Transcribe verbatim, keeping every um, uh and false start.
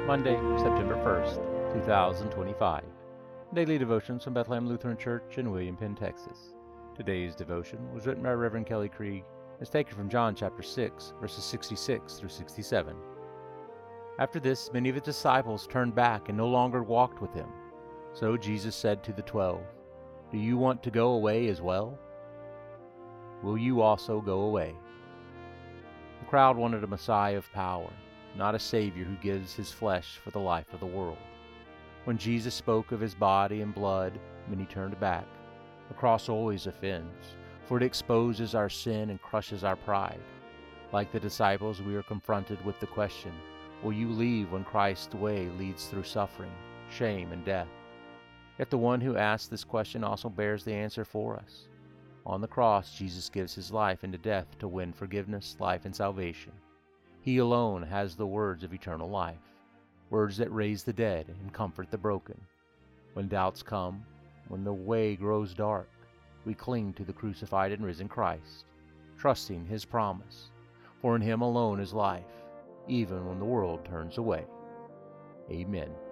Monday, September first, two thousand twenty-five. Daily Devotions from Bethlehem Lutheran Church in William Penn, Texas. Today's devotion was written by Reverend Kelly Krieg and is taken from John chapter six, verses sixty-six through sixty-seven. After this, many of his disciples turned back and no longer walked with him. So Jesus said to the twelve, "Do you want to go away as well? Will you also go away?" The crowd wanted a Messiah of power, not a Savior who gives his flesh for the life of the world. When Jesus spoke of his body and blood, many turned back. The cross always offends, for it exposes our sin and crushes our pride. Like the disciples, we are confronted with the question, will you leave when Christ's way leads through suffering, shame, and death? Yet the one who asks this question also bears the answer for us. On the cross, Jesus gives his life into death to win forgiveness, life, and salvation. He alone has the words of eternal life, words that raise the dead and comfort the broken. When doubts come, when the way grows dark, we cling to the crucified and risen Christ, trusting his promise, for in him alone is life, even when the world turns away. Amen.